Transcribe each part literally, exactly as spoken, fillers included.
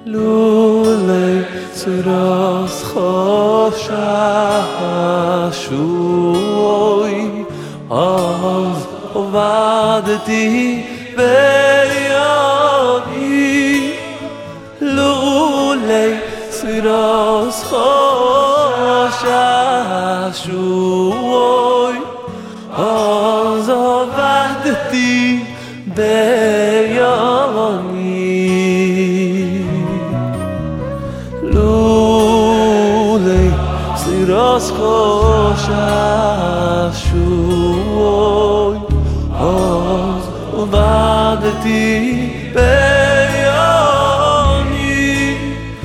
לולי צורוס חוששוי אז עבדתי ביוני לולי צורוס חוששוי אז עבדתי ביוני לולי צורוס חוששוי אז עבדתי ביוני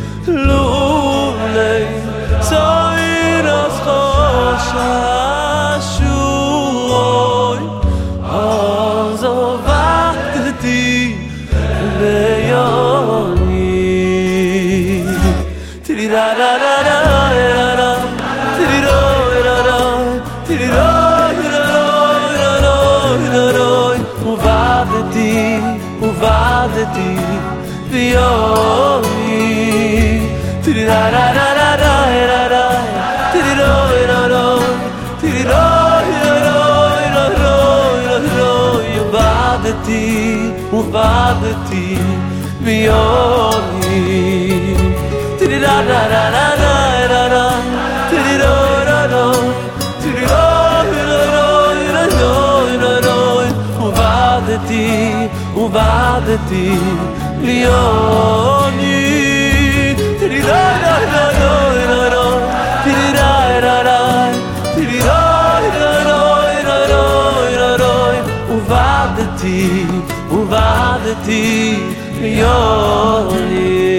לולי צורוס חוששוי אז עבדתי ביוני תירי-רה-רה-רה-רה-רה עבדתי, עבדתי ביוני תירי-רה-רה-רה-רה-רה תירי-רה-רה-רה תירי-רה-רה-רה עבדתי, עבדתי ביוני תירי-רה-רה-רה-רה-רה תירי-רה-רה-רה עבדתי, עבדתי ביוני תירי-רה-רה-רה-רה תירי-רה-רה-רה תירי-רה-רה-רה עבדתי, עבדתי ביוני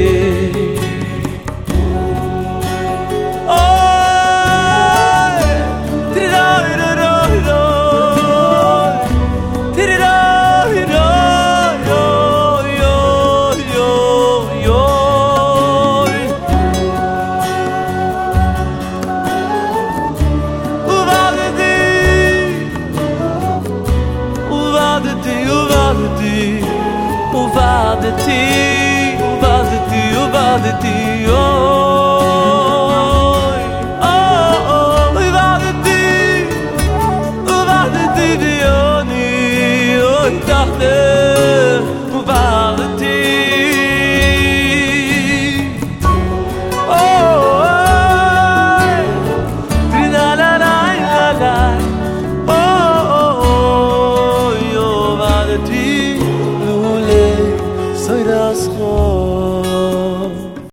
עבדתי, עבדתי, עבדתי, אוי, אוי, עבדתי, עבדתי ביוני, אוי, תחתך, עבדתי, אוי, תרי-לה-לה-לה-לה-לה, אוי, עבדתי, לולי Soy das